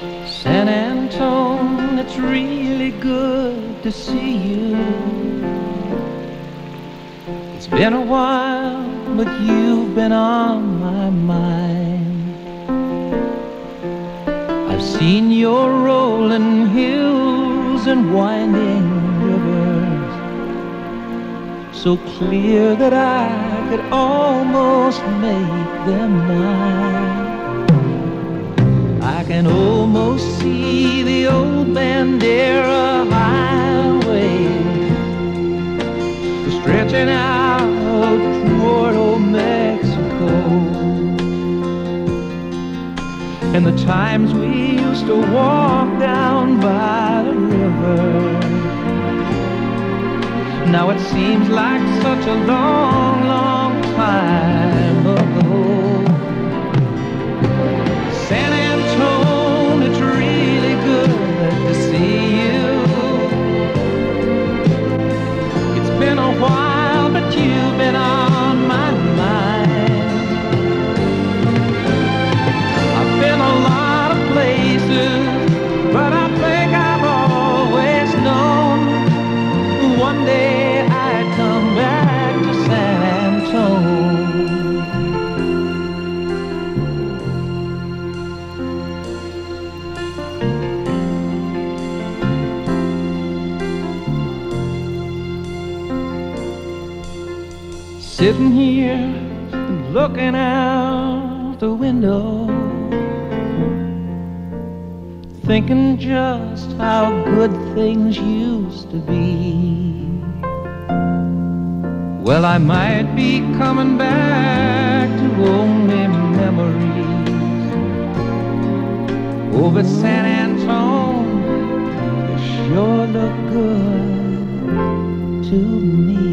San Antone, it's really good to see you. It's been a while, but you've been on my mind. I've seen your rolling hills and winding rivers, so clear that I could almost make them mine. I can almost see the old Bandera Highway stretching out toward old Mexico, and the times we used to walk down by the river. Now it seems like such a long, long time ago. San Antone, it's really good to see you. It's been a while, but you've been on my mind. I've been a lot of places, but I think I've always known one day I'd come back to San Antone. Sitting here looking out the window, thinking just how good things used to be. Well, I might be coming back to only memories. Oh, but San Antone, you sure look good to me.